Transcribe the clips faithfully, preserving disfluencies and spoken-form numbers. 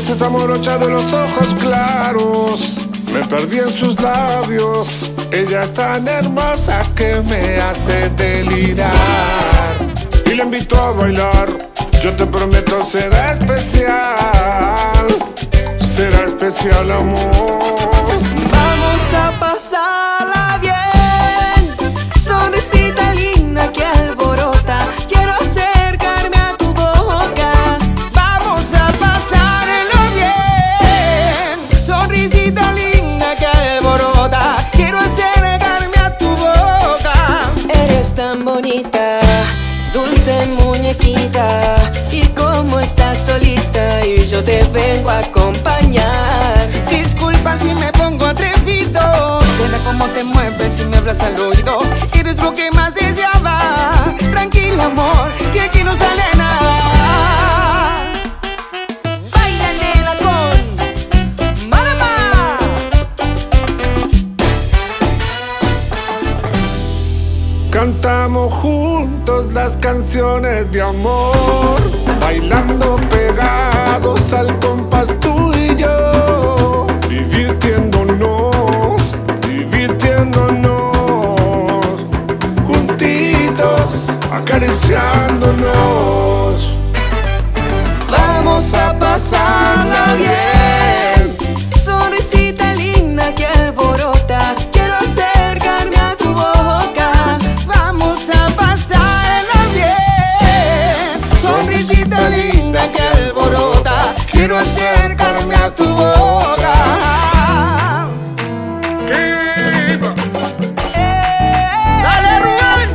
esa morocha de los ojos claros. Me perdí en sus labios. Ella es tan hermosa que me hace delirar. Y la invito a bailar. Yo te prometo será especial. Será especial, amor. Vamos a pasarla bien. Sonrisita linda que alborota. Quiero acercarme a tu boca. Vamos a pasarlo bien. Sonrisita linda que alborota. Quiero acercarme a tu boca. Eres tan bonita, dulce muñequita. Y como estás solita y yo te vengo a acompañar. Disculpa si me pongo atrevido. Mira cómo te mueves y me hablas al oído. Eres lo que más deseaba. Tranquila, amor, que aquí no sale nada. Baila, nena, con Marama. Cantamos juntos las canciones de amor, bailando pegados al compás tú y yo, divirtiéndonos, divirtiéndonos, juntitos, acariciándonos. Vamos a pasarla bien. Sonrisita linda que alborota. Quiero acercarme a tu boca. Vamos a pasarla bien. Sonrisita linda que alborota. Quiero acercarme a tu boca. Dale, Rubén,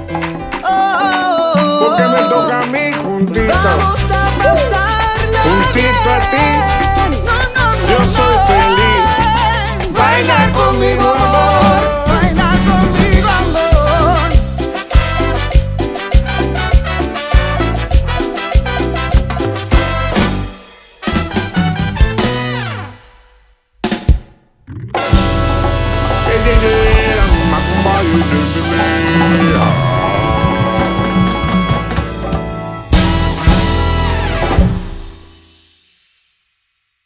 porque me toca a mí juntito. Vamos a pasarla Juntito a ti, bien. No, no, no, yo soy no. feliz. Baila conmigo, amor. Baila conmigo, amor. Yeah, yeah, yeah, I'm a